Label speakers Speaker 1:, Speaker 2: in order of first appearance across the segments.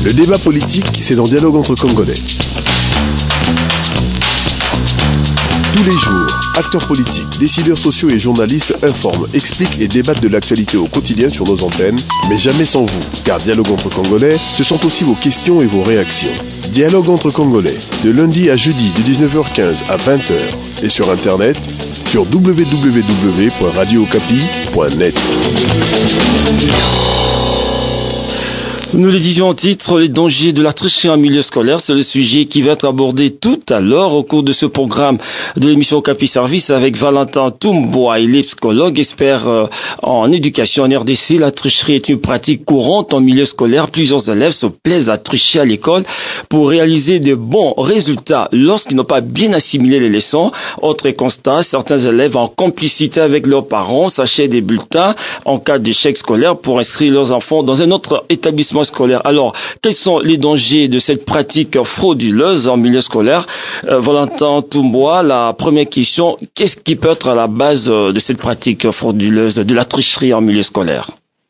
Speaker 1: Le débat politique, c'est dans Dialogue entre Congolais. Tous les jours, acteurs politiques, décideurs sociaux et journalistes informent, expliquent et débattent de l'actualité au quotidien sur nos antennes, mais jamais sans vous, car Dialogue entre Congolais, ce sont aussi vos questions et vos réactions. Dialogue entre Congolais, de lundi à jeudi de 19h15 à 20h, et sur Internet, sur www.radiocapi.net.
Speaker 2: Nous le disions en titre, les dangers de la tricherie en milieu scolaire, c'est le sujet qui va être abordé tout à l'heure au cours de ce programme de l'émission Capi Service avec Valentin Toumboua, il est psychologue, expert en éducation en RDC. La tricherie est une pratique courante en milieu scolaire. Plusieurs élèves se plaisent à tricher à l'école pour réaliser de bons résultats lorsqu'ils n'ont pas bien assimilé les leçons. Autre constat, certains élèves en complicité avec leurs parents s'achètent des bulletins en cas d'échec scolaire pour inscrire leurs enfants dans un autre établissement scolaire. Alors, quels sont les dangers de cette pratique frauduleuse en milieu scolaire? Valentin Toumboua, la première question, qu'est-ce qui peut être à la base de cette pratique frauduleuse, de la tricherie en milieu scolaire?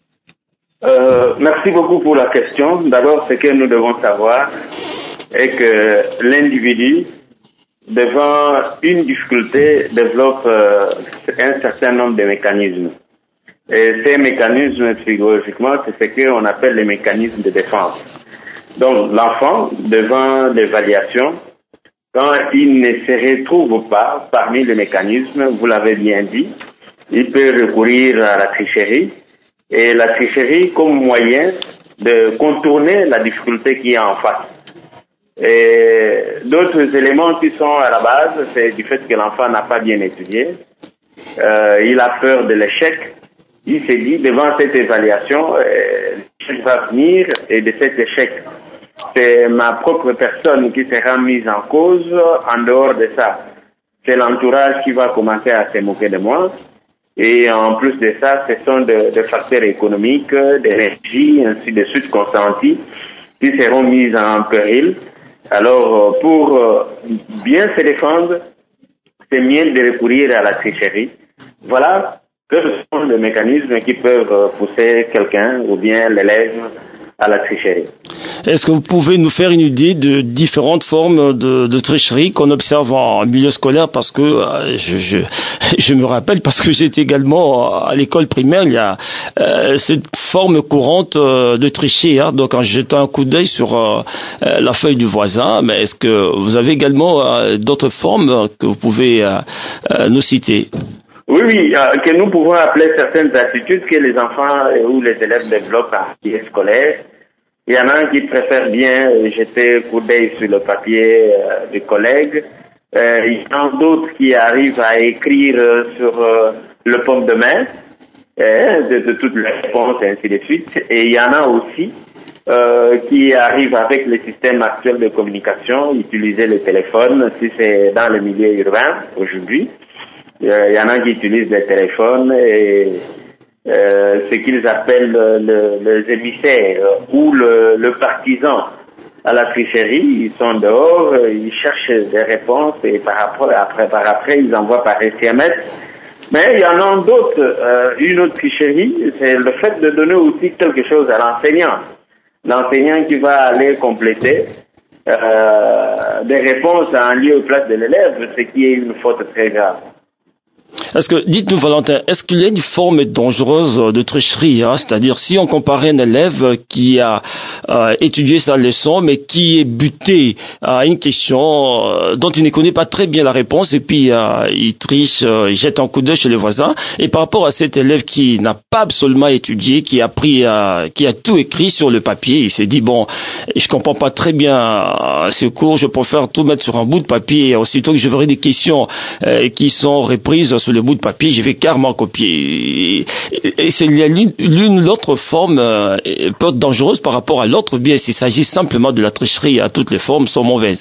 Speaker 3: Merci beaucoup pour la question. D'abord, ce que nous devons savoir est que l'individu, devant une difficulté, développe un certain nombre de mécanismes. Et ces mécanismes, psychologiquement, c'est ce qu'on appelle les mécanismes de défense. Donc, l'enfant, devant l'évaluation, quand il ne se retrouve pas parmi les mécanismes, vous l'avez bien dit, il peut recourir à la tricherie. Et la tricherie comme moyen de contourner la difficulté qui est en face. Et d'autres éléments qui sont à la base, c'est du fait que l'enfant n'a pas bien étudié. Il a peur de l'échec. Il s'est dit, devant cette évaluation, l'échec va venir et de cet échec, c'est ma propre personne qui sera mise en cause. En dehors de ça, c'est l'entourage qui va commencer à se moquer de moi. Et en plus de ça, ce sont des facteurs économiques, d'énergie, ainsi de suite consentis, qui seront mis en péril. Alors, pour bien se défendre, c'est mieux de recourir à la tricherie. Voilà. Que ce sont des mécanismes qui peuvent pousser quelqu'un ou bien l'élève à la tricherie.
Speaker 2: Est-ce que vous pouvez nous faire une idée de différentes formes de tricherie qu'on observe en milieu scolaire? Parce que je me rappelle, parce que j'étais également à l'école primaire, il y a cette forme courante de tricher, hein, donc en jetant un coup d'œil sur la feuille du voisin. Mais est-ce que vous avez également d'autres formes que vous pouvez nous citer?
Speaker 3: Oui, que nous pouvons appeler certaines attitudes que les enfants ou les élèves développent en milieu scolaire. Il y en a qui préfèrent bien jeter un coup d'œil sur le papier des collègues. Il y en a d'autres qui arrivent à écrire sur le paume de main de toutes les réponses et ainsi de suite. Et il y en a aussi qui arrivent avec les systèmes actuels de communication, utiliser le téléphone si c'est dans le milieu urbain aujourd'hui. Il y en a qui utilisent les téléphones et ce qu'ils appellent les émissaires ou le partisan à la tricherie. Ils sont dehors, ils cherchent des réponses et par après ils envoient par SMS. Mais il y en a d'autres. Une autre tricherie, c'est le fait de donner aussi quelque chose à l'enseignant. L'enseignant qui va aller compléter des réponses en lieu et place de l'élève, ce qui est une faute très grave.
Speaker 2: Est-ce que, dites-nous Valentin, est-ce qu'il y a une forme dangereuse de tricherie, hein? C'est-à-dire si on comparait un élève qui a étudié sa leçon mais qui est buté à une question dont il ne connaît pas très bien la réponse et puis il triche, il jette un coup d'œil chez les voisins, et par rapport à cet élève qui n'a pas absolument étudié, qui a tout écrit sur le papier, il s'est dit bon, je comprends pas très bien ce cours, je préfère tout mettre sur un bout de papier et aussitôt que je verrai des questions qui sont reprises sur le bout de papier, je vais carrément copier. Et c'est l'une ou l'autre forme peut être dangereuse par rapport à l'autre, bien s'il s'agit simplement de la tricherie, à toutes les formes sont mauvaises.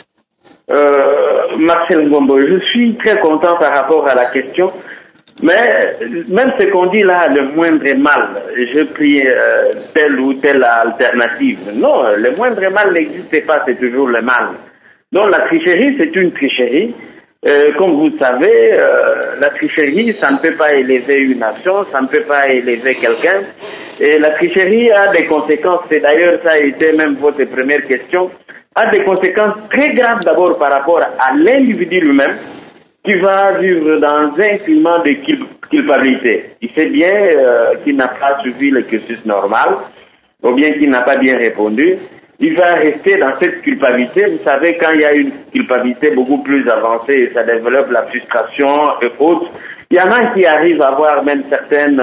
Speaker 3: Marcel Ngombo, je suis très content par rapport à la question, mais même ce qu'on dit là, le moindre mal, je prie telle ou telle alternative. Non, le moindre mal n'existe pas, c'est toujours le mal. Donc la tricherie, c'est une tricherie. Comme vous le savez, la tricherie, ça ne peut pas élever une nation, ça ne peut pas élever quelqu'un. Et la tricherie a des conséquences, et d'ailleurs ça a été même votre première question, a des conséquences très graves d'abord par rapport à l'individu lui-même, qui va vivre dans un climat de culpabilité. Il sait bien qu'il n'a pas suivi le cursus normal, ou bien qu'il n'a pas bien répondu. Il va rester dans cette culpabilité. Vous savez, quand il y a une culpabilité beaucoup plus avancée, ça développe la frustration et autres. Il y en a qui arrivent à avoir même certaines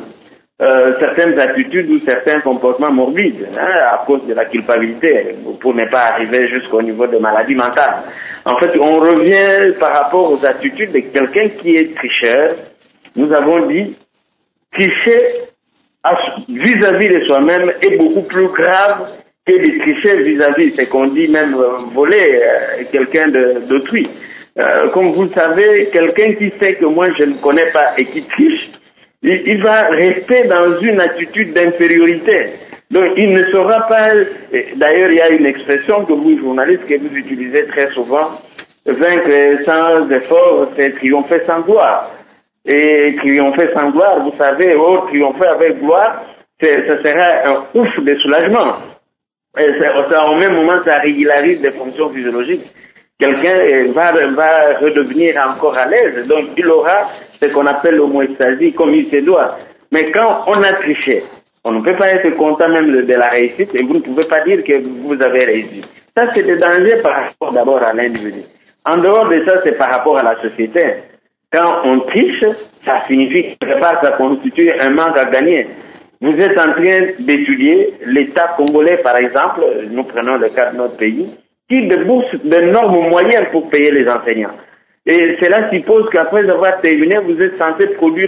Speaker 3: attitudes ou certains comportements morbides à cause de la culpabilité, pour ne pas arriver jusqu'au niveau de maladie mentale. En fait, on revient par rapport aux attitudes de quelqu'un qui est tricheur. Nous avons dit, tricher vis-à-vis de soi-même est beaucoup plus grave que de tricher vis-à-vis, c'est qu'on dit même voler quelqu'un d'autrui. Comme vous le savez, quelqu'un qui sait que moi je ne connais pas et qui triche, il va rester dans une attitude d'infériorité. Donc il ne saura pas, d'ailleurs il y a une expression que vous, journalistes, que vous utilisez très souvent, vaincre sans effort, c'est triompher sans gloire. Et triompher sans gloire, vous savez, triompher avec gloire, ce sera un ouf de soulagement. Et ça, au même moment, ça régularise des fonctions physiologiques. Quelqu'un va redevenir encore à l'aise, donc il aura ce qu'on appelle l'homoestasie comme il se doit. Mais quand on a triché, on ne peut pas être content même de la réussite et vous ne pouvez pas dire que vous avez réussi. Ça, c'est des dangers par rapport d'abord à l'individu. En dehors de ça, c'est par rapport à la société. Quand on triche, ça signifie que ça constitue un manque à gagner. Vous êtes en train d'étudier l'État congolais, par exemple, nous prenons le cas de notre pays, qui débourse d'énormes moyens pour payer les enseignants. Et cela suppose qu'après avoir terminé, vous êtes censé produire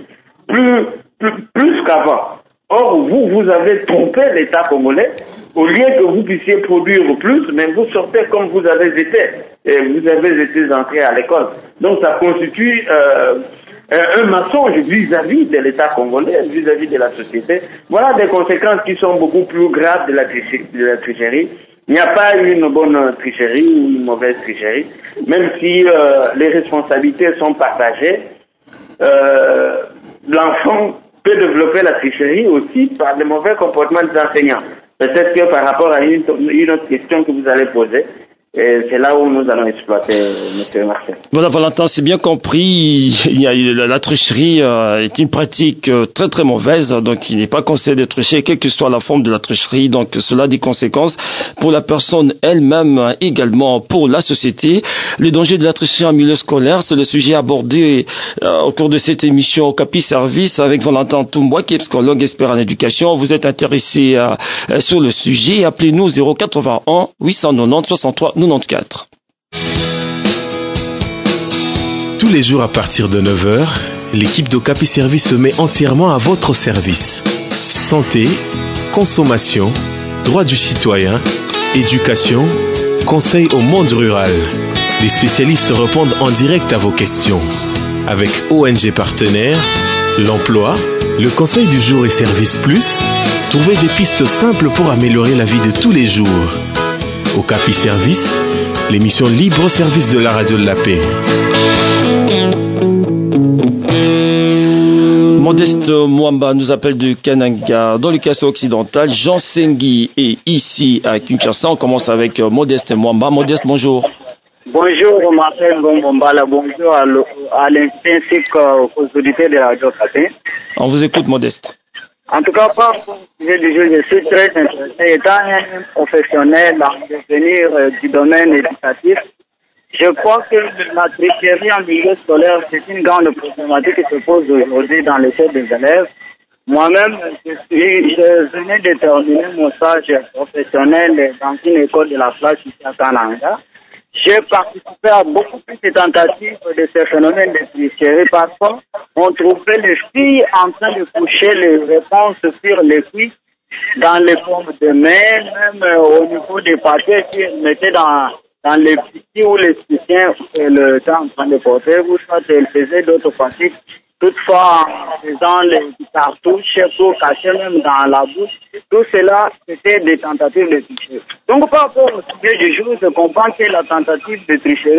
Speaker 3: plus qu'avant. Or, vous avez trompé l'État congolais. Au lieu que vous puissiez produire plus, mais vous sortez comme vous avez été. Et vous avez été entré à l'école. Donc, ça constitue un mensonge vis-à-vis de l'État congolais, vis-à-vis de la société. Voilà des conséquences qui sont beaucoup plus graves de la tricherie. Il n'y a pas une bonne tricherie ou une mauvaise tricherie. Même si les responsabilités sont partagées, l'enfant peut développer la tricherie aussi par le mauvais comportement des enseignants. Peut-être que par rapport à une autre question que vous allez poser, c'est là où nous allons exploiter, M. Martin.
Speaker 2: Voilà, Valentin, c'est bien compris. La tricherie est une pratique très très mauvaise, donc il n'est pas conseillé de tricher, quelle que soit la forme de la tricherie. Donc cela a des conséquences pour la personne elle-même, également pour la société. Les dangers de la tricherie en milieu scolaire, c'est le sujet abordé au cours de cette émission Capi Service avec Valentin Toumboua, qui est psychologue expert en éducation. Vous êtes intéressé sur le sujet, appelez-nous 081 890 63 94.
Speaker 1: Tous les jours à partir de 9h, l'équipe d'Ocapi Service se met entièrement à votre service. Santé, consommation, droits du citoyen, éducation, conseil au monde rural. Les spécialistes répondent en direct à vos questions. Avec ONG partenaires, l'emploi, le conseil du jour et Service Plus, trouvez des pistes simples pour améliorer la vie de tous les jours. Ocapi Service, l'émission libre service de la radio de la paix.
Speaker 2: Modeste Mwamba nous appelle de Kananga, dans le Kassai occidental. Jean Sengui est ici à Kinshasa. On commence avec Modeste Mwamba. Modeste, bonjour.
Speaker 4: Bonjour, Marcel Mwamba. Bonjour à l'instant ainsi qu'aux auditeurs de la radio Kassai.
Speaker 2: On vous écoute, Modeste.
Speaker 4: En tout cas, je suis très intéressé. Étant un professionnel dans le devenir du domaine éducatif, je crois que la tricherie en milieu scolaire, c'est une grande problématique qui se pose aujourd'hui dans les têtes des élèves. Moi-même, je venais de terminer mon stage professionnel dans une école de la place ici à Kananga. J'ai participé à beaucoup plus de tentatives de ce phénomène de tricherie. Parfois, on trouvait les filles en train de coucher les réponses sur les cuisses dans les formes de main, même au niveau des papiers qu'ils mettaient dans les petits ou les soutiens le temps en train de porter, ou soit elles faisaient d'autres pratiques. Toutefois, en faisant les cartouches pour cacher même dans la bouche, tout cela, c'était des tentatives de tricherie. Donc, par rapport au sujet du jour, je comprends que la tentative de tricherie,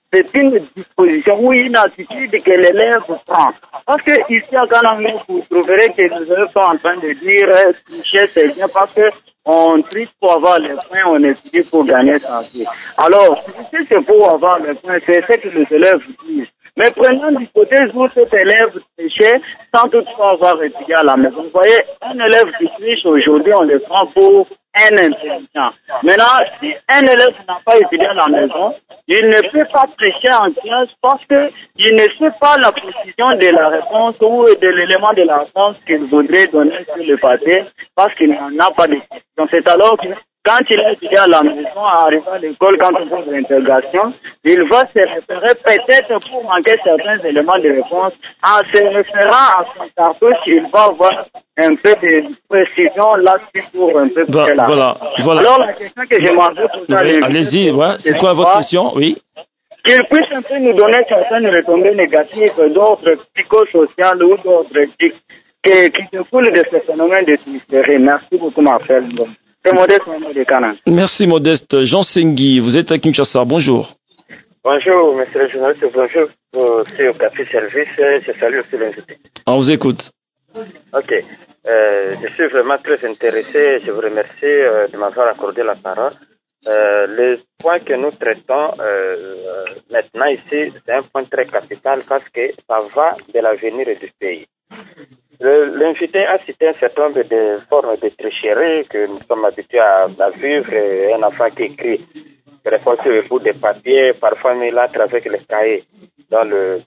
Speaker 4: c'est une disposition ou une attitude que l'élève prend. Parce que ici à Kananga, vous trouverez que les élèves sont en train de dire tricher c'est bien parce que on triche pour avoir les points, on étudie pour gagner sa vie. Alors, si c'est pour avoir les points, c'est ce que les élèves disent. Mais prenons l'hypothèse où cet élève trichait sans toutefois avoir étudié à la maison. Vous voyez, un élève qui triche aujourd'hui, on le prend pour un intelligent. Maintenant, si un élève n'a pas étudié à la maison, il ne peut pas tricher en classe parce qu'il ne sait pas la précision de la réponse ou de l'élément de la réponse qu'il voudrait donner sur le papier parce qu'il n'en a pas de question. C'est alors que quand il a étudié à la maison, arrivé à l'école, quand on pose l'intégration, il va se référer peut-être pour manquer certains éléments de réponse. En se référant à son cartouche, il va avoir un peu de précision là-dessus pour un peu
Speaker 2: voilà.
Speaker 4: Alors la question que je m'avais posée...
Speaker 2: Allez-y, c'est quoi votre question? Oui.
Speaker 4: Qu'il puisse un peu nous donner certaines retombées négatives d'autres psychosociales ou d'autres qui découlent de ce phénomène de tricherie. Merci beaucoup, ma frère. C'est Modeste de Canan.
Speaker 2: Merci Modeste. Jean Sengui, vous êtes à Kinshasa. Bonjour.
Speaker 5: Bonjour, monsieur le journaliste. Bonjour. C'est au Café Service. Je salue aussi l'invité.
Speaker 2: On vous écoute.
Speaker 5: Ok. Je suis vraiment très intéressé. Je vous remercie de m'avoir accordé la parole. Le point que nous traitons maintenant ici, c'est un point très capital parce que ça va de l'avenir du pays. L'invité a cité un certain nombre de formes de tricherie que nous sommes habitués à vivre. Un enfant qui écrit des réponses sur le bout de papier, parfois mis là avec le cahier dans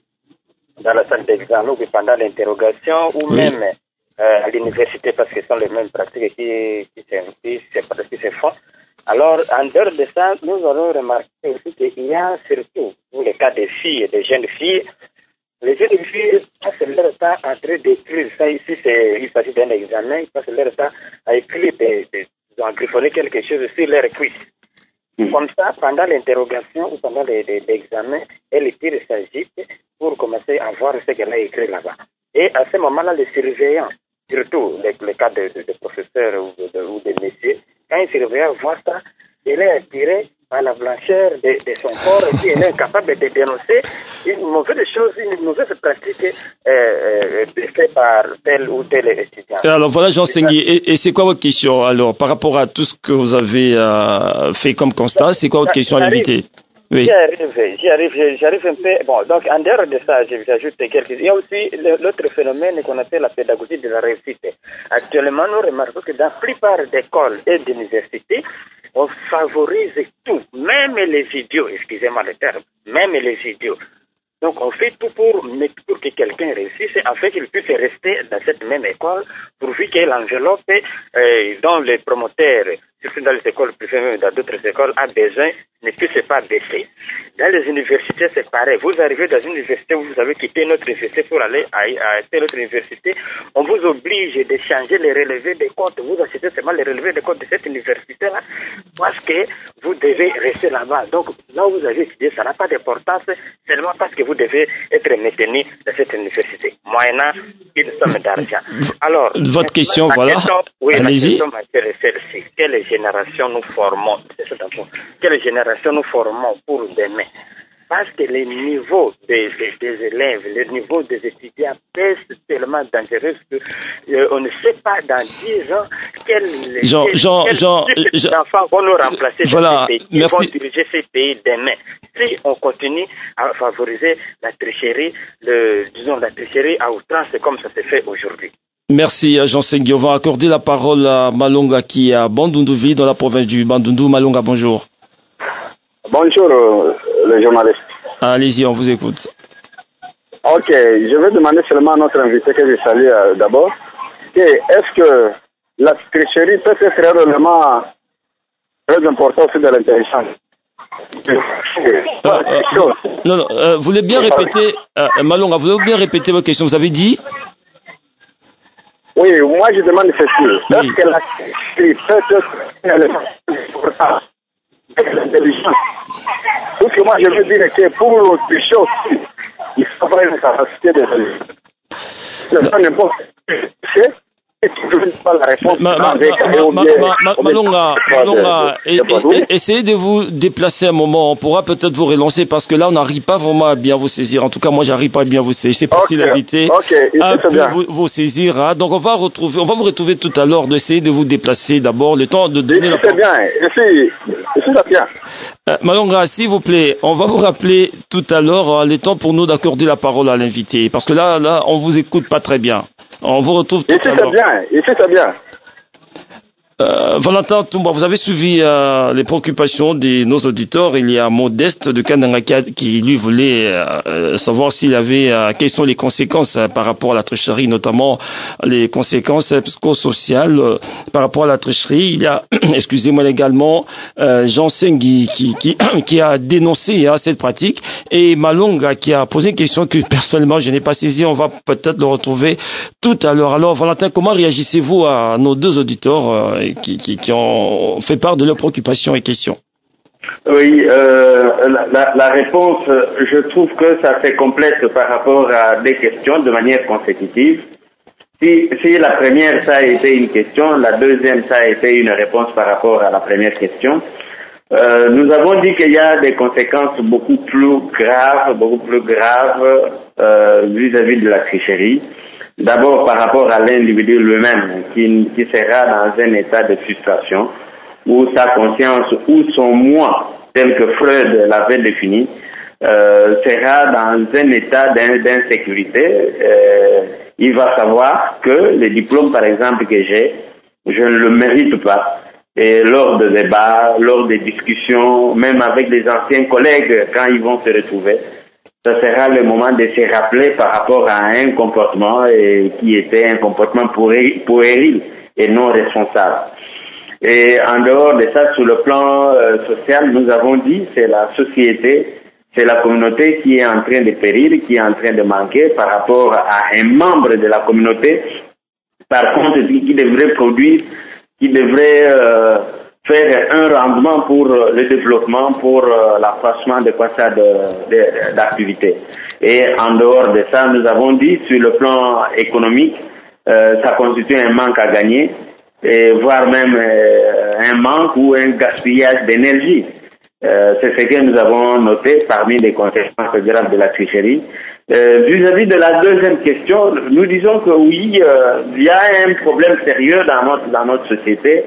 Speaker 5: la salle d'examen ou pendant l'interrogation ou même à l'université parce que ce sont les mêmes pratiques qui se font. Alors, en dehors de ça, nous allons remarquer aussi qu'il y a surtout, pour les cas des filles et des jeunes filles, les jeunes filles passent leur temps en train d'écrire. Ça, ici, il s'agit d'un examen, ils passent leur temps à écrire, ils ont griffonné quelque chose sur leur cuisse. Comme ça, pendant l'interrogation ou pendant l'examen, elle tire sa jupe pour commencer à voir ce qu'elle a écrit là-bas. Et à ce moment-là, les surveillants, surtout les cas de professeurs ou de messieurs, quand les surveillants voient ça, il est attiré par la blancheur de son corps et puis il est incapable de dénoncer une mauvaise chose, une mauvaise pratique faite par tel ou tel étudiant.
Speaker 2: Alors voilà, Jean Sengui, et c'est quoi votre question alors par rapport à tout ce que vous avez fait comme constat? C'est quoi votre question à l'invité? Oui.
Speaker 5: J'y arrive un peu. Bon, donc en dehors de ça, j'ajoute quelques. Il y a aussi l'autre phénomène qu'on appelle la pédagogie de la réussite. Actuellement, nous remarquons que dans la plupart d'écoles et d'universités, on favorise tout, même les idiots, excusez-moi le terme, même les idiots. Donc on fait tout pour que quelqu'un réussisse afin qu'il puisse rester dans cette même école pourvu que l'enveloppe dont les promoteurs, surtout dans les écoles privées, même dans d'autres écoles, a besoin, ne puisse pas baisser. Dans les universités, c'est pareil. Vous arrivez dans une université où vous avez quitté notre université pour aller à telle autre université, on vous oblige de changer les relevés des comptes. Vous achetez seulement les relevés des comptes de cette université-là parce que vous devez rester là-bas. Donc là où vous avez étudié, ça n'a pas d'importance seulement parce que vous devez être maintenu dans cette université, moyennant une somme d'argent. Alors,
Speaker 2: votre question, voilà.
Speaker 5: La question est celle-ci. Quelle génération nous formons? Quelle génération nous formons pour demain? Parce que le niveau des élèves, le niveau des étudiants est tellement dangereux qu'on ne sait pas dans 10 ans quels enfants vont nous remplacer dans ce pays, ils vont diriger ces pays demain. Si on continue à favoriser la tricherie, la tricherie à outrance comme ça se fait aujourd'hui.
Speaker 2: Merci Jean Sengui. On va accorder la parole à Malonga qui est à Bandundu, dans la province du Bandundu. Malonga, bonjour.
Speaker 6: Bonjour, le journaliste.
Speaker 2: Allez-y, on vous écoute.
Speaker 6: Ok, je vais demander seulement à notre invité que je salue d'abord, est-ce que la tricherie peut être réellement très importante aussi de l'intelligence?
Speaker 2: Non, vous voulez bien répéter, Malonga, vous voulez bien répéter votre question? Vous avez dit?
Speaker 6: Oui, moi je demande ceci. Oui. Est-ce que la tricherie peut être importante de l'intelligence? Parce que moi je veux dire que pour tricher aussi, il faut avoir une capacité de c'est pas n'importe quoi. pas la réponse.
Speaker 2: Malonga, essayez de vous déplacer un moment. On pourra peut-être vous relancer parce que là, on n'arrive pas vraiment à bien vous saisir. En tout cas, moi, j'arrive pas à bien vous saisir. C'est possible d'inviter à vous saisir. Hein. Donc, on va vous retrouver tout à l'heure. D'essayer de vous déplacer d'abord, le temps de donner la parole.
Speaker 6: C'est bien.
Speaker 2: Malonga, s'il vous plaît, on va vous rappeler tout à l'heure le temps pour nous d'accorder la parole à l'invité. Parce que là, on vous écoute pas très bien. On vous retrouve tout à l'heure.
Speaker 6: C'est bien.
Speaker 2: Valentin Toumba, vous avez suivi les préoccupations de nos auditeurs. Il y a Modeste de Kanangaka qui lui voulait savoir s'il avait quelles sont les conséquences par rapport à la tricherie, notamment les conséquences psychosociales par rapport à la tricherie. Il y a, excusez-moi également, Jean Sengui qui a dénoncé cette pratique, et Malonga qui a posé une question que personnellement je n'ai pas saisie. On va peut-être le retrouver tout à l'heure. Alors Valentin, comment réagissez-vous à nos deux auditeurs qui ont fait part de leurs préoccupations et questions?
Speaker 3: Oui, la réponse, je trouve que ça se complète par rapport à des questions de manière consécutive. Si la première, ça a été une question, la deuxième, ça a été une réponse par rapport à la première question. Nous avons dit qu'il y a des conséquences beaucoup plus graves vis-à-vis de la tricherie. D'abord par rapport à l'individu lui-même qui sera dans un état de frustration où sa conscience ou son moi, tel que Freud l'avait défini, sera dans un état d'insécurité. Il va savoir que le diplôme, par exemple, que j'ai, je ne le mérite pas. Et lors de débats, lors des discussions, même avec des anciens collègues, quand ils vont se retrouver, ça sera le moment de se rappeler par rapport à un comportement qui était un comportement puéril et non responsable. Et en dehors de ça, sur le plan social, nous avons dit c'est la société, c'est la communauté qui est en train de périr, qui est en train de manquer par rapport à un membre de la communauté, par contre, qui devrait produire, qui devrait faire un rendement pour le développement, pour l'accroissement de quoi ça d'activité. Et en dehors de ça, nous avons dit sur le plan économique, ça constitue un manque à gagner, et voire même un manque ou un gaspillage d'énergie. C'est ce que nous avons noté parmi les conséquences graves de la tricherie. Vis-à-vis de la deuxième question, nous disons que oui, il y a un problème sérieux dans notre société.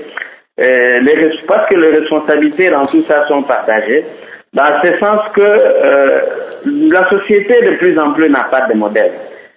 Speaker 3: Parce que les responsabilités dans tout ça sont partagées, dans ce sens que la société de plus en plus n'a pas de modèle.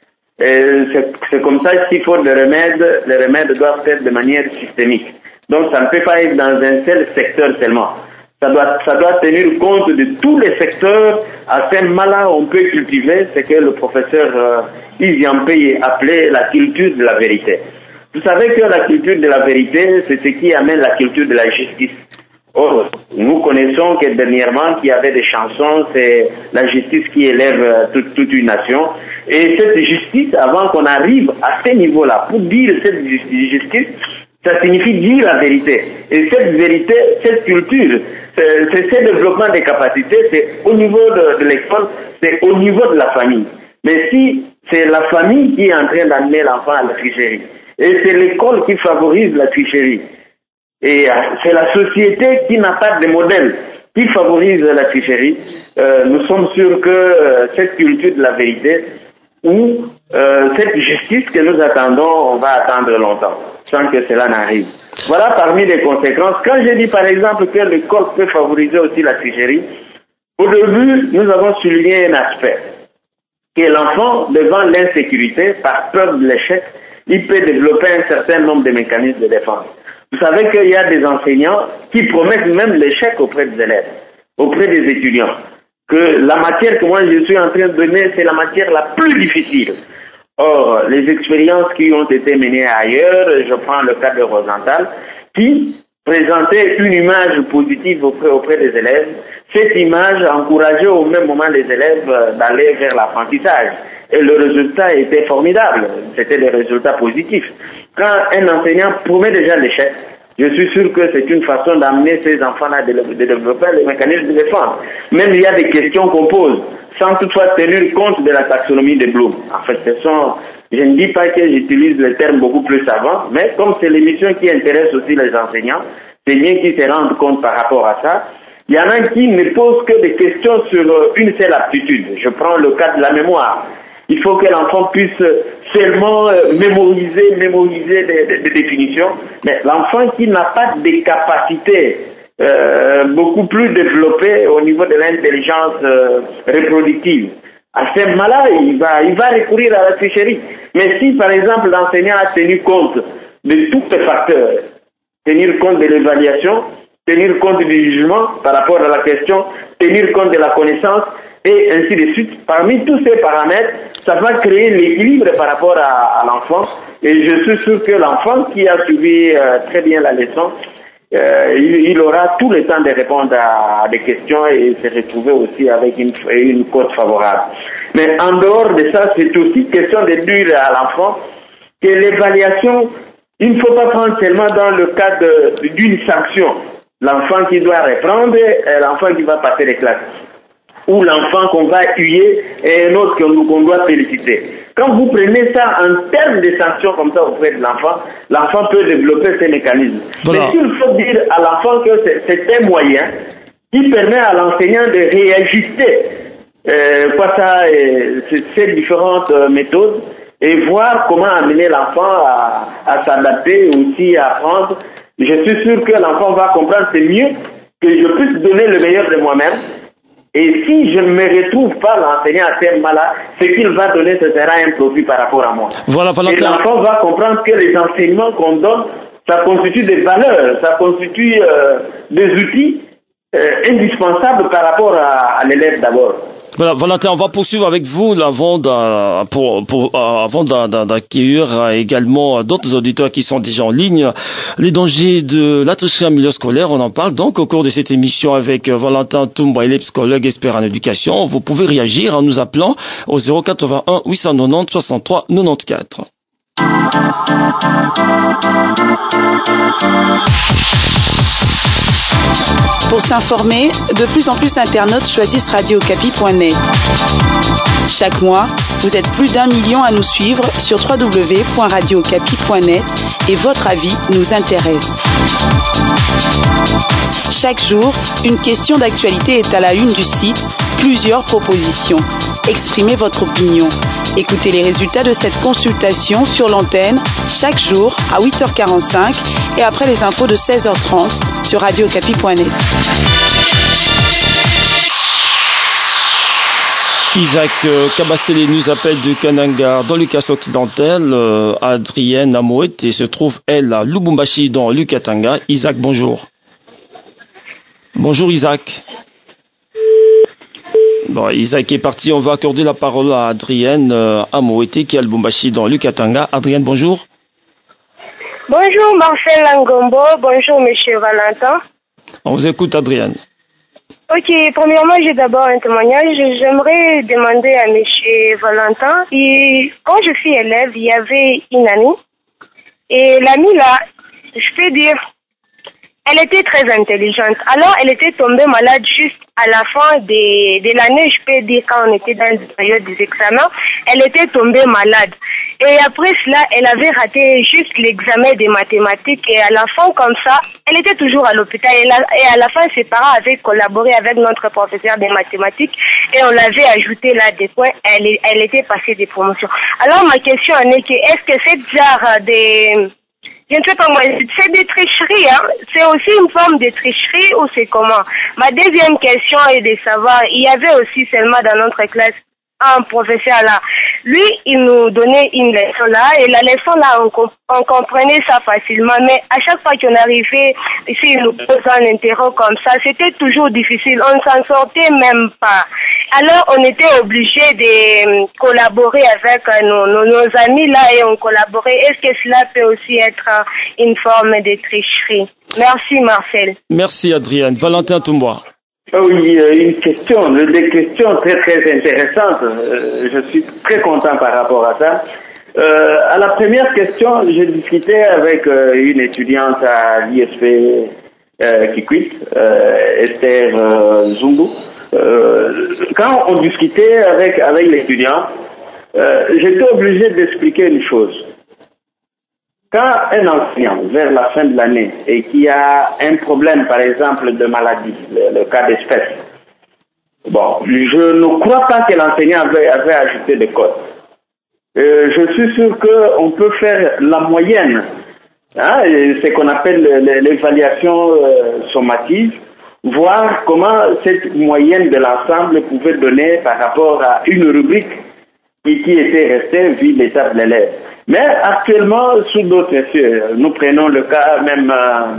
Speaker 3: C'est comme ça qu'il faut les remèdes doivent être de manière systémique. Donc ça ne peut pas être dans un seul secteur seulement. Ça doit tenir compte de tous les secteurs. À ce moment-là, on peut cultiver ce que le professeur Yves Yampé appelait la culture de la vérité. Vous savez que la culture de la vérité, c'est ce qui amène la culture de la justice. Or, nous connaissons que dernièrement, qu'il y avait des chansons, c'est la justice qui élève toute une nation. Et cette justice, avant qu'on arrive à ce niveau-là, pour dire cette justice, ça signifie dire la vérité. Et cette vérité, cette culture, c'est ce développement des capacités, c'est au niveau de l'école, c'est au niveau de la famille. Mais si c'est la famille qui est en train d'amener l'enfant à la tricherie, et c'est l'école qui favorise la tricherie. Et c'est la société qui n'a pas de modèle, qui favorise la tricherie. Nous sommes sûrs que cette culture de la vérité ou cette justice que nous attendons, on va attendre longtemps, sans que cela n'arrive. Voilà parmi les conséquences. Quand je dis par exemple que l'école peut favoriser aussi la tricherie, au début, nous avons souligné un aspect, que l'enfant, devant l'insécurité, par peur de l'échec, il peut développer un certain nombre de mécanismes de défense. Vous savez qu'il y a des enseignants qui promettent même l'échec auprès des élèves, auprès des étudiants. Que la matière que moi je suis en train de donner, c'est la matière la plus difficile. Or, les expériences qui ont été menées ailleurs, je prends le cas de Rosenthal, qui présentait une image positive auprès des élèves. Cette image encourageait au même moment les élèves d'aller vers l'apprentissage. Et le résultat était formidable. C'était des résultats positifs. Quand un enseignant promet déjà l'échec, je suis sûr que c'est une façon d'amener ces enfants-là de développer les mécanismes de défense. Même il y a des questions qu'on pose, sans toutefois tenir compte de la taxonomie de Bloom. En fait, je ne dis pas que j'utilise le terme beaucoup plus savant, mais comme c'est l'émission qui intéresse aussi les enseignants, c'est bien qu'ils se rendent compte par rapport à ça. Il y en a qui ne posent que des questions sur une seule aptitude. Je prends le cas de la mémoire. Il faut que l'enfant puisse seulement mémoriser des définitions, mais l'enfant qui n'a pas des capacités beaucoup plus développées au niveau de l'intelligence reproductive, à ce moment-là, il va recourir à la tricherie. Mais si, par exemple, l'enseignant a tenu compte de tous ces facteurs, tenir compte de l'évaluation, tenir compte du jugement par rapport à la question, tenir compte de la connaissance, et ainsi de suite. Parmi tous ces paramètres, ça va créer l'équilibre par rapport à l'enfant. Et je suis sûr que l'enfant qui a suivi très bien la leçon, il aura tout le temps de répondre à des questions et se retrouver aussi avec une cote favorable. Mais en dehors de ça, c'est aussi question de dire à l'enfant que l'évaluation, il ne faut pas prendre seulement dans le cadre d'une sanction. L'enfant qui doit reprendre et l'enfant qui va passer les classes. Ou l'enfant qu'on va huer et un autre qu'on doit féliciter. Quand vous prenez ça en termes de sanctions comme ça auprès de l'enfant peut développer ces mécanismes. Voilà. Mais il faut dire à l'enfant que c'est un moyen qui permet à l'enseignant de réajuster ces différentes méthodes et voir comment amener l'enfant à s'adapter et aussi à apprendre. Je suis sûr que l'enfant va comprendre, c'est mieux que je puisse donner le meilleur de moi-même. Et si je ne me retrouve pas l'enseignant à ce moment-là, ce qu'il va donner, ce sera un profit par rapport à moi.
Speaker 2: Voilà,
Speaker 3: et l'enfant va comprendre que les enseignements qu'on donne, ça constitue des valeurs, ça constitue des outils indispensables par rapport à l'élève d'abord.
Speaker 2: Voilà, Valentin, on va poursuivre avec vous avant d'accueillir également d'autres auditeurs qui sont déjà en ligne. Les dangers de la tricherie en milieu scolaire, on en parle donc au cours de cette émission avec Valentin Toumboailé, psychologue expert en éducation. Vous pouvez réagir en nous appelant au 081 890 63 94.
Speaker 7: Pour s'informer, de plus en plus d'internautes choisissent radiocapi.net. Chaque mois, vous êtes plus d'1 million à nous suivre sur www.radiocapi.net et votre avis nous intéresse. Chaque jour, une question d'actualité est à la une du site, plusieurs propositions. Exprimez votre opinion. Écoutez les résultats de cette consultation sur l'antenne chaque jour à 8h45 et après les infos de 16h30 sur radiocapi.net.
Speaker 2: Isaac Kabastélé nous appelle de Kananga dans le Kassai occidental. Adrienne Amouette se trouve, elle, à Lubumbashi dans le Katanga. Isaac, bonjour. Bonjour Isaac. Bon, Isaac est parti, on va accorder la parole à Adrienne Amouette qui est à Lubumbashi dans le Katanga. Adrienne, bonjour.
Speaker 8: Bonjour Marcel Langombo, bonjour Monsieur Valentin.
Speaker 2: On vous écoute Adrienne.
Speaker 8: Ok, premièrement, j'ai d'abord un témoignage. J'aimerais demander à Monsieur Valentin. Quand je suis élève, il y avait une amie. Et l'amie là, je peux dire, elle était très intelligente. Alors, elle était tombée malade juste à la fin de l'année, je peux dire, quand on était dans la période des examens, elle était tombée malade. Et après cela, elle avait raté juste l'examen des mathématiques et à la fin, comme ça, elle était toujours à l'hôpital. Et à la fin, ses parents avaient collaboré avec notre professeur de mathématiques et on l'avait ajouté là des points. Elle était passée des promotions. Alors, ma question est que, est-ce que cette genre de... Je ne sais pas moi, c'est des tricheries, hein. C'est aussi une forme de tricherie ou c'est comment? Ma deuxième question est de savoir, il y avait aussi seulement dans notre classe un professeur là. Lui, il nous donnait une leçon là, et la leçon là, on comprenait ça facilement, mais à chaque fois qu'on arrivait ici, il nous posait un interro comme ça, c'était toujours difficile, on ne s'en sortait même pas. Alors, on était obligé de collaborer avec nos amis là, et on collaborait. Est-ce que cela peut aussi être une forme de tricherie? Merci Marcel.
Speaker 2: Merci Adrienne. Valentin Toumboa.
Speaker 3: Oui, des questions très très intéressantes. Je suis très content par rapport à ça. À la première question, j'ai discuté avec une étudiante à l'ISP Kikwit, Esther Zungu. Quand on discutait avec l'étudiant, j'étais obligé d'expliquer une chose. Quand un enseignant, vers la fin de l'année, et qui a un problème, par exemple, de maladie, le cas d'espèce, bon, je ne crois pas que l'enseignant avait ajouté des codes. Je suis sûr qu'on peut faire la moyenne, hein, ce qu'on appelle l'évaluation sommative, voir comment cette moyenne de l'ensemble pouvait donner par rapport à une rubrique qui était restée vu l'état de l'élève. Mais actuellement, sous d'autres cieux, nous prenons le cas même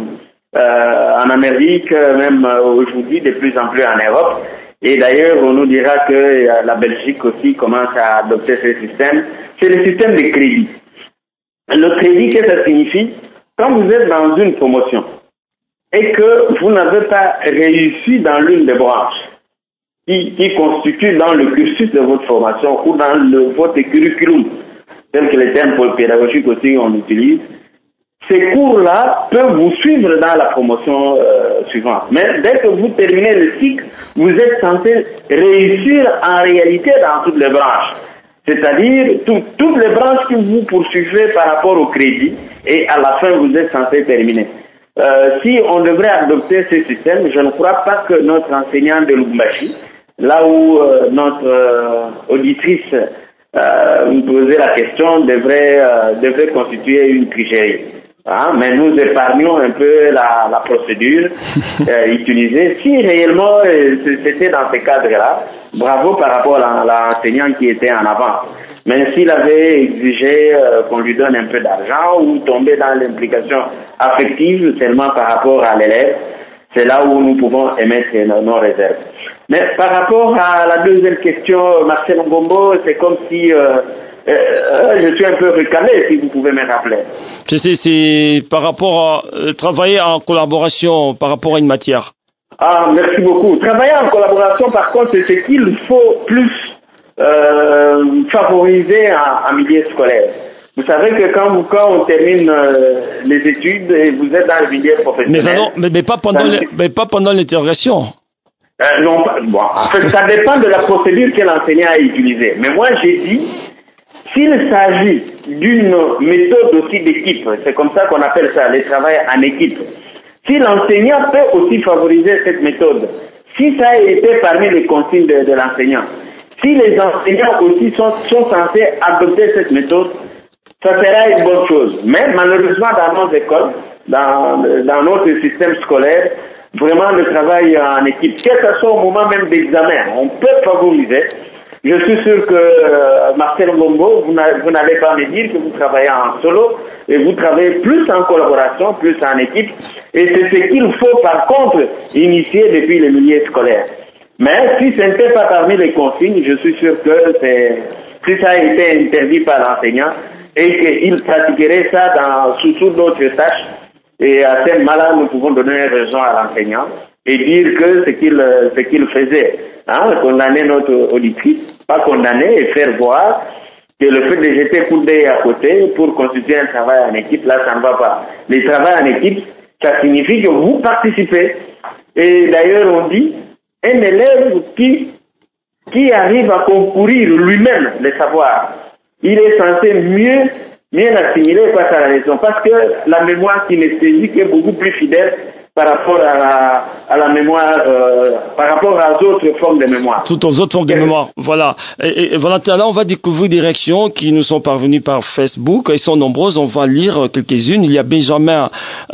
Speaker 3: en Amérique, même aujourd'hui, de plus en plus en Europe. Et d'ailleurs, on nous dira que la Belgique aussi commence à adopter ce système. C'est le système de crédit. Le crédit, qu'est-ce que ça signifie? Quand vous êtes dans une promotion et que vous n'avez pas réussi dans l'une des branches qui constitue dans le cursus de votre formation ou dans votre curriculum, tel que les termes pédagogiques aussi on utilise, ces cours-là peuvent vous suivre dans la promotion suivante. Mais dès que vous terminez le cycle, vous êtes censé réussir en réalité dans toutes les branches. C'est-à-dire toutes les branches que vous poursuivez par rapport au crédit et à la fin vous êtes censé terminer. Si on devrait adopter ce système, je ne crois pas que notre enseignant de Lubumbashi, là où notre auditrice me posait la question, devrait constituer une tricherie. Hein, mais nous épargnons un peu la procédure utilisée. Si réellement c'était dans ce cadre-là, bravo par rapport à l'enseignant qui était en avant. Mais s'il avait exigé qu'on lui donne un peu d'argent ou tomber dans l'implication affective seulement par rapport à l'élève, c'est là où nous pouvons émettre nos réserves. Mais par rapport à la deuxième question, Marcel Ngombo, c'est comme si je suis un peu recalé, si vous pouvez me rappeler.
Speaker 2: C'est par rapport à travailler en collaboration par rapport à une matière.
Speaker 3: Ah, merci beaucoup. Travailler en collaboration, par contre, c'est ce qu'il faut plus favoriser en milieu scolaire. Vous savez que quand on termine les études et vous êtes dans le milieu professionnel...
Speaker 2: Mais pas pendant l'interrogation.
Speaker 3: Non, bon, en fait, ça dépend de la procédure que l'enseignant a utilisée. Mais moi, j'ai dit, s'il s'agit d'une méthode aussi d'équipe, c'est comme ça qu'on appelle ça, le travail en équipe. Si l'enseignant peut aussi favoriser cette méthode, si ça a été parmi les consignes de l'enseignant, si les enseignants aussi sont censés adopter cette méthode, ça sera une bonne chose. Mais malheureusement, dans nos écoles, dans notre système scolaire, vraiment le travail en équipe, quel que soit au moment même d'examen, on peut favoriser. Je suis sûr que Marcel Ngombo, vous n'allez pas me dire que vous travaillez en solo, et vous travaillez plus en collaboration, plus en équipe, et c'est ce qu'il faut par contre initier depuis le milieu scolaire. Mais si ce n'était pas parmi les consignes, je suis sûr que si ça a été interdit par l'enseignant, et qu'il pratiquerait ça sous d'autres tâches, et à ce moment-là, nous pouvons donner raison à l'enseignant et dire que ce qu'il faisait, hein, condamner notre auditrice, pas condamner et faire voir que le fait de jeter coup d'œil à côté pour constituer un travail en équipe, là, ça ne va pas. Le travail en équipe, ça signifie que vous participez. Et d'ailleurs, on dit, un élève qui arrive à concourir lui-même le savoir, il est censé mieux assimiler face à la leçon, parce que la mémoire kinesthésique est beaucoup plus fidèle par rapport à la mémoire, par rapport aux autres formes de mémoire.
Speaker 2: Toutes aux autres formes de mémoire, voilà. Et Valentin, là, on va découvrir des réactions qui nous sont parvenues par Facebook. Elles sont nombreuses, on va lire quelques-unes. Il y a Benjamin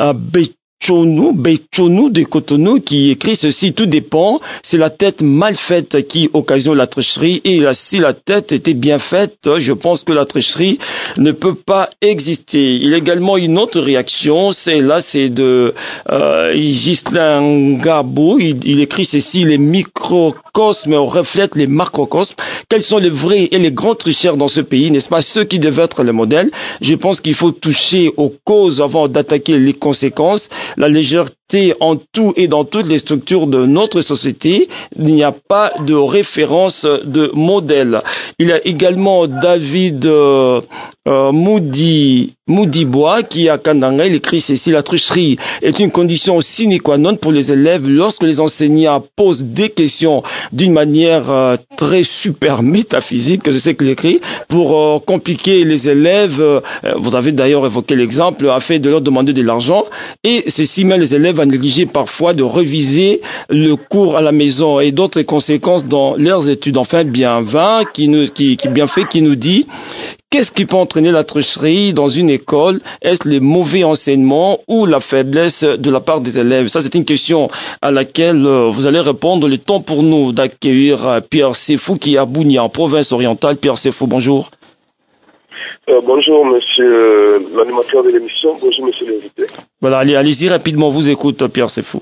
Speaker 2: Bechonou de Cotonou qui écrit ceci: tout dépend, c'est la tête mal faite qui occasionne la tricherie, et si la tête était bien faite, je pense que la tricherie ne peut pas exister. Il y a également une autre réaction, c'est de Ghislain Gabou, il écrit ceci: les microcosmes reflètent les macrocosmes. Quels sont les vrais et les grands tricheurs dans ce pays, n'est-ce pas, ceux qui devaient être le modèle? Je pense qu'il faut toucher aux causes avant d'attaquer les conséquences. La légèreté constater en tout et dans toutes les structures de notre société, il n'y a pas de référence de modèle. Il y a également David Moudibois qui à Kandanga, il écrit ceci: la tricherie est une condition sine qua non pour les élèves lorsque les enseignants posent des questions d'une manière très super métaphysique, je sais qu'il écrit, pour compliquer les élèves. Vous avez d'ailleurs évoqué l'exemple, afin de leur demander de l'argent, et ceci met les élèves à négliger parfois de réviser le cours à la maison et d'autres conséquences dans leurs études. Enfin, Bienvin qui nous dit: qu'est-ce qui peut entraîner la tricherie dans une école? Est-ce les mauvais enseignements ou la faiblesse de la part des élèves? Ça, c'est une question à laquelle vous allez répondre. Le temps pour nous d'accueillir Pierre Sefou qui est à Bunia, en province orientale. Pierre Sefou, bonjour.
Speaker 9: Bonjour, monsieur l'animateur de l'émission. Bonjour, monsieur l'invité.
Speaker 2: Voilà, allez-y rapidement, vous écoute, Pierre Sefou.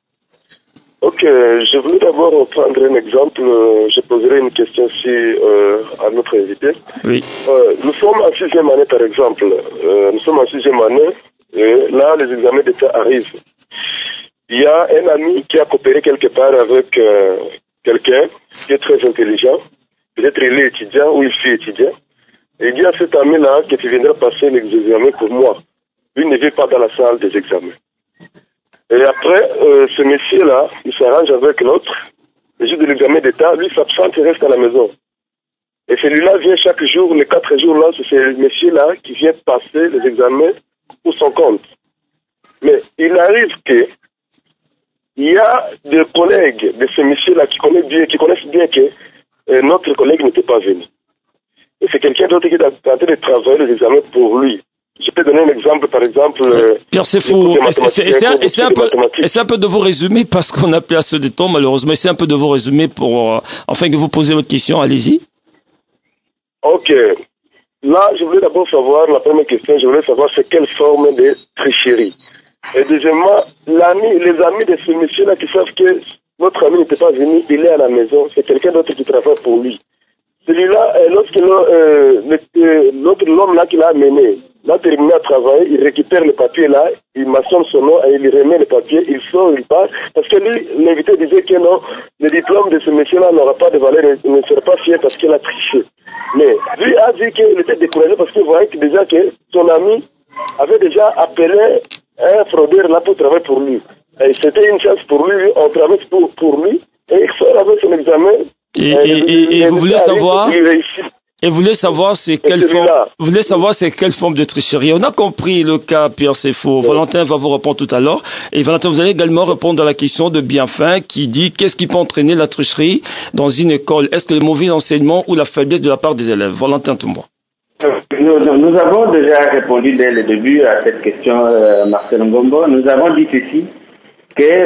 Speaker 9: Ok, je voulais d'abord prendre un exemple. Je poserai une question ici à notre invité.
Speaker 2: Oui.
Speaker 9: Nous sommes en 6e année, par exemple. Nous sommes en 6e année et là, les examens d'État arrivent. Il y a un ami qui a coopéré quelque part avec quelqu'un qui est très intelligent. Peut-être il est étudiant ou il fut étudiant. Et il dit à cet ami-là que tu viendras passer l'examen pour moi. Lui ne vient pas dans la salle des examens. Et après, ce monsieur-là, il s'arrange avec l'autre. Le jour de l'examen d'État, lui s'absente et reste à la maison. Et celui-là vient chaque jour, les 4 jours-là, c'est ce monsieur-là qui vient passer les examens pour son compte. Mais il arrive que il y a des collègues de ce monsieur-là qui connaissent bien que notre collègue n'était pas venu. Et c'est quelqu'un d'autre qui est en train de travailler les examens pour lui. Je peux donner un exemple, par exemple...
Speaker 2: Pierre Sefou, essayez un peu de vous résumer, parce qu'on n'a plus assez de temps, malheureusement. Essayez un peu de vous résumer pour, afin que vous posiez votre question. Allez-y.
Speaker 9: Ok. Là, je voulais d'abord savoir, la première question, je voulais savoir c'est quelle forme de tricherie. Et deuxièmement, les amis de ce monsieur-là qui savent que notre ami n'était pas venu, il est à la maison, c'est quelqu'un d'autre qui travaille pour lui. Celui-là, lorsque l'homme là qui l'a amené, l'a terminé à travailler, il récupère le papier là, il maçonne son nom et il remet le papier, il sort, il part, parce que lui, l'invité disait que non, le diplôme de ce monsieur-là n'aura pas de valeur, il ne sera pas fier parce qu'il a triché. Mais lui a dit qu'il était découragé parce qu'il voyait déjà que son ami avait déjà appelé un fraudeur là pour travailler pour lui. Et c'était une chance pour lui, on travaille pour lui, et il sort avec son examen.
Speaker 2: Et vous voulez savoir c'est quelle forme de tricherie. On a compris le cas, Pierre Sefou. Oui. Valentin va vous répondre tout à l'heure. Et Valentin, vous allez également répondre à la question de Bienfin qui dit qu'est-ce qui peut entraîner la tricherie dans une école? Est-ce que le mauvais enseignement ou la faiblesse de la part des élèves? Valentin, tout moi.
Speaker 3: Nous avons déjà répondu dès le début à cette question, Marcel Ngombo. Nous avons dit ceci, que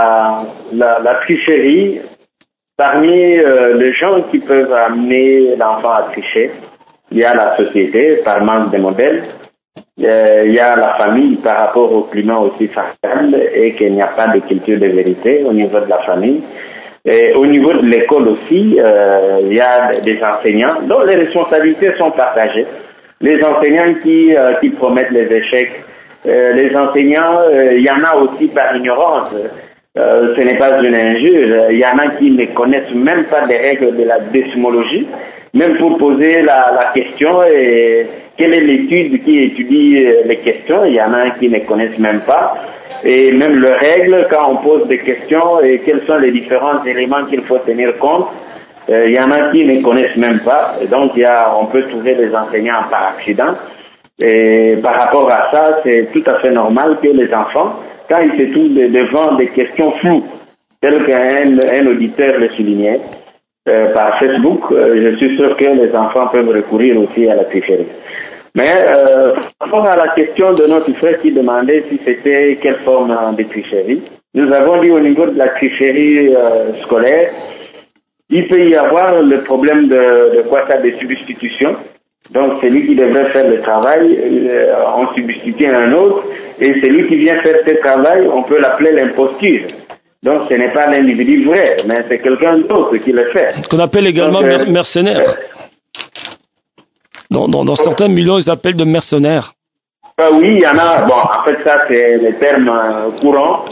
Speaker 3: la tricherie, parmi les gens qui peuvent amener l'enfant à tricher, il y a la société par manque de modèles, il y a la famille par rapport au climat aussi familial et qu'il n'y a pas de culture de vérité au niveau de la famille. Et au niveau de l'école aussi, il y a des enseignants dont les responsabilités sont partagées. Les enseignants qui promettent les échecs, les enseignants, il y en a aussi par ignorance. Ce n'est pas une injure. Il y en a qui ne connaissent même pas les règles de la décimologie, même pour poser la question et quelle est l'étude qui étudie les questions. Il y en a qui ne connaissent même pas. Et même les règles, quand on pose des questions et quels sont les différents éléments qu'il faut tenir compte, il y en a qui ne connaissent même pas. Et donc, on peut trouver des enseignants par accident. Et par rapport à ça, c'est tout à fait normal que les enfants, quand ils se trouvent devant des questions floues, telles qu'un auditeur le soulignait, par Facebook, je suis sûr que les enfants peuvent recourir aussi à la tricherie. Mais par rapport à la question de notre frère qui demandait si c'était quelle forme de tricherie, nous avons dit au niveau de la tricherie scolaire, il peut y avoir le problème de quoi ça, de substitution. Donc, celui qui devrait faire le travail, on substitue à un autre, et celui qui vient faire ce travail, on peut l'appeler l'imposture. Donc, ce n'est pas l'individu vrai, mais c'est quelqu'un d'autre qui le fait.
Speaker 2: Ce qu'on appelle également mercenaires. Dans certains milieux, ils appellent de mercenaires.
Speaker 3: Oui, il y en a. Bon, en fait, ça, c'est les termes courants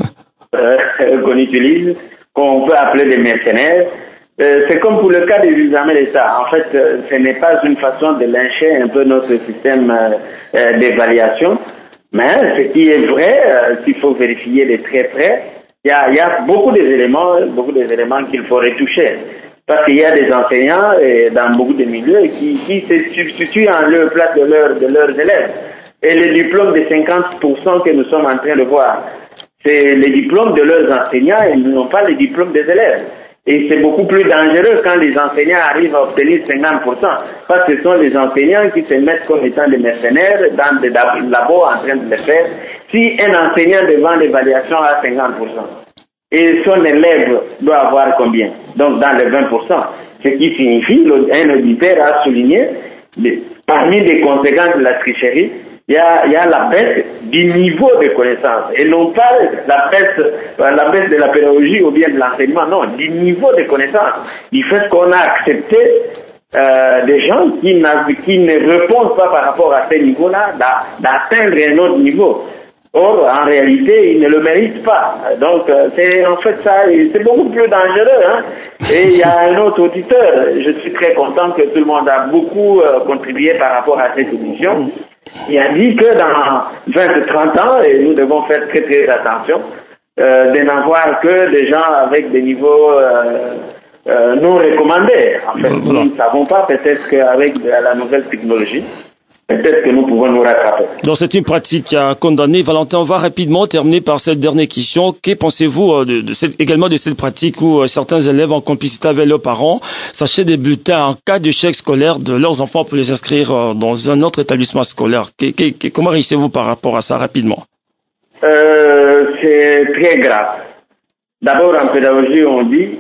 Speaker 3: qu'on utilise, qu'on peut appeler des mercenaires. C'est comme pour le cas des examens d'État. En fait, ce n'est pas une façon de lyncher un peu notre système d'évaluation. Mais ce qui est vrai, qu'il faut vérifier de très près, il y a beaucoup d'éléments qu'il faut retoucher. Parce qu'il y a des enseignants dans beaucoup de milieux qui se substituent en leur place de leurs élèves. Et le diplôme de 50% que nous sommes en train de voir, c'est le diplôme de leurs enseignants et non pas le diplôme des élèves. Et c'est beaucoup plus dangereux quand les enseignants arrivent à obtenir 50%, parce que ce sont les enseignants qui se mettent comme étant des mercenaires dans des labos en train de le faire. Si un enseignant devant l'évaluation a 50%, et son élève doit avoir combien? Donc dans les 20%, ce qui signifie, un auditeur a souligné, parmi les conséquences de la tricherie, il y a la baisse du niveau de connaissance, et non pas la baisse de la pédagogie ou bien de l'enseignement, non, du niveau de connaissance. Du fait qu'on a accepté des gens qui ne répondent pas par rapport à ce niveau-là, d'atteindre un autre niveau. Or, en réalité, ils ne le méritent pas. Donc, c'est en fait ça, c'est beaucoup plus dangereux. Hein? Et il y a un autre auditeur. Je suis très content que tout le monde a beaucoup contribué par rapport à cette émission. Il a dit que dans 20-30 ans, et nous devons faire très très attention, de n'avoir que des gens avec des niveaux non recommandés. En fait, nous ne savons pas, peut-être qu'avec la nouvelle technologie, peut-être que nous pouvons nous rattraper.
Speaker 2: Donc c'est une pratique à condamner. Valentin, on va rapidement terminer par cette dernière question. Que pensez-vous également de cette pratique où certains élèves en complicité avec leurs parents s'achètent des bulletins en cas d'échec scolaire de leurs enfants pour les inscrire dans un autre établissement scolaire? Comment réagissez-vous par rapport à ça rapidement?
Speaker 3: C'est très grave. D'abord, en pédagogie, on dit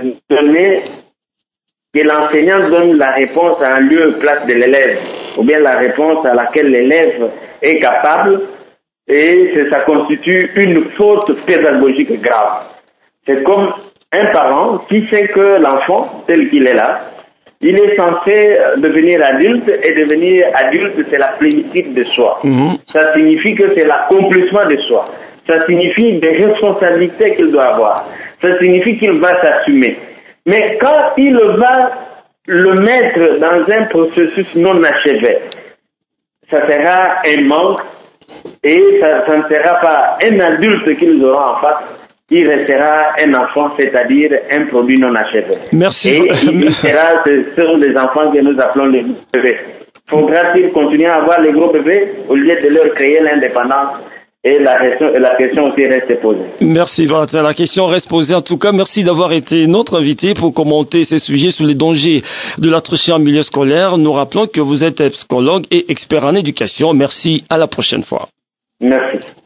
Speaker 3: que l'enseignant donne la réponse à un lieu place de l'élève, ou bien la réponse à laquelle l'élève est capable, et ça constitue une faute pédagogique grave. C'est comme un parent qui sait que l'enfant, tel qu'il est là, il est censé devenir adulte, et devenir adulte, c'est la plénitude de soi. Ça signifie que c'est l'accomplissement de soi. Ça signifie des responsabilités qu'il doit avoir. Ça signifie qu'il va s'assumer. Mais quand il va le mettre dans un processus non achevé, ça sera un manque et ça ne sera pas un adulte qu'ils auront en face, il restera un enfant, c'est-à-dire un produit non achevé.
Speaker 2: Merci.
Speaker 3: Et ce sont des enfants que nous appelons les gros bébés. Faudra-t-il continuer à avoir les gros bébés au lieu de leur créer l'indépendance? Et la question aussi reste posée.
Speaker 2: Merci Valentin. La question reste posée. En tout cas, merci d'avoir été notre invité pour commenter ces sujets sur les dangers de la tricherie en milieu scolaire. Nous rappelons que vous êtes psychologue et expert en éducation. Merci. À la prochaine fois.
Speaker 3: Merci.